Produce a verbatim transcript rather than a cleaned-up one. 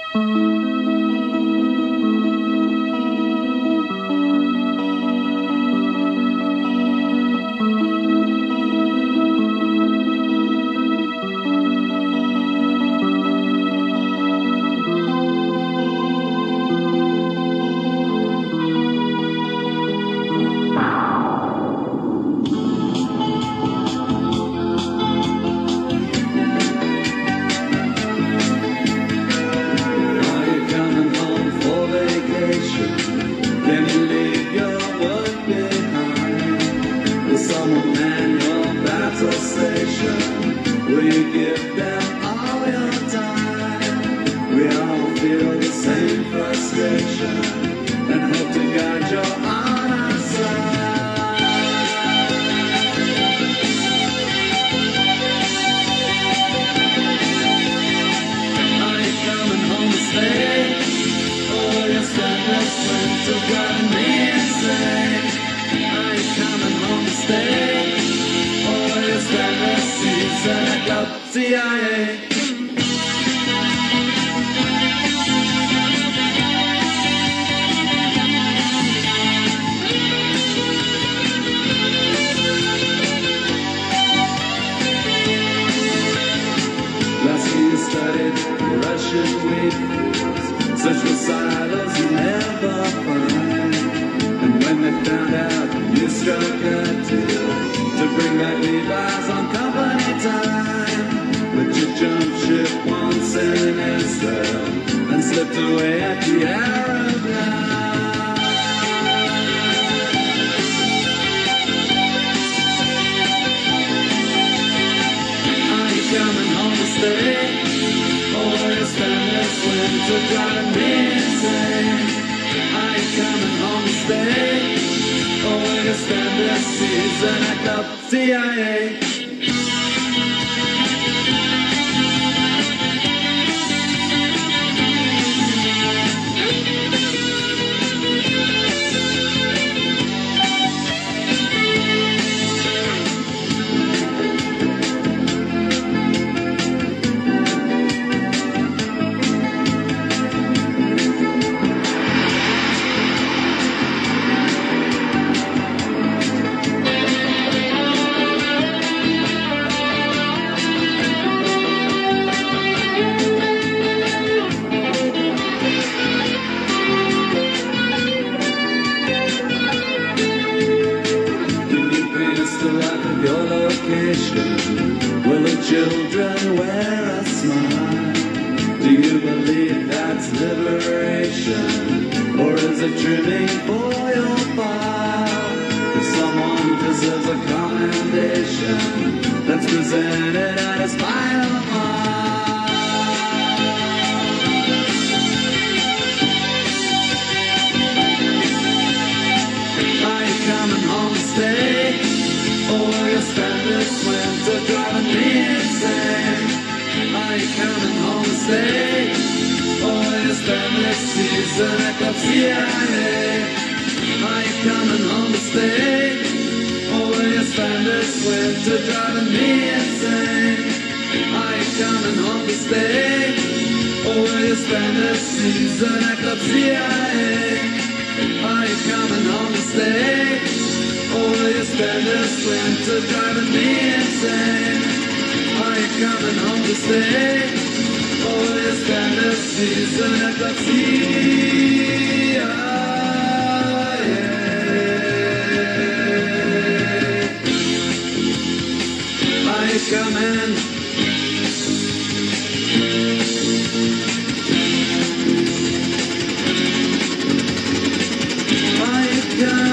C I A. Last year you studied Russian wheat, such for silos you never find. And when they found out you struck a deal to bring back Levi's on company time, but you jumped ship one sinister and slipped away at the Arab line. Are you coming home to stay? Or you spend this winter driving me insane? Are you coming home to stay? Or you spend this season at the C I A? Your location, will the children wear a smile? Do you believe that's liberation, or is it trimming for your file? If someone deserves a commendation, that's presented at a final mile. Are you coming home to stay? Or you spend this winter driving me insane? Are you coming home to stay? Or you spend this season at the C I A? Are you coming home to stay? Or you spend this winter driving me insane? Are you coming home to stay? Or you spend this season at the C I A? Are you coming home to stay? Or you spend this winter driving me insane? Are you coming home to stay? Or you spend this season at the C I A? Are you coming? Are you coming?